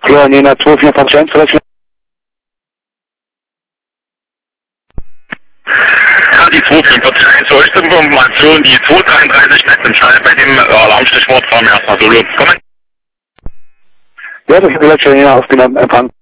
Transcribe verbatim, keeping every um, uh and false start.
Ja, Nena zwei vier fünf eins vielleicht. Ja, die zwei vier fünf eins, so ist die Information, die zwei dreiunddreißig Netzentscheid bei dem äh, Alarmstichwort fahren wir erstmal so los. Kommen. Ja, das ist vielleicht schon Nena auf dem Empfang.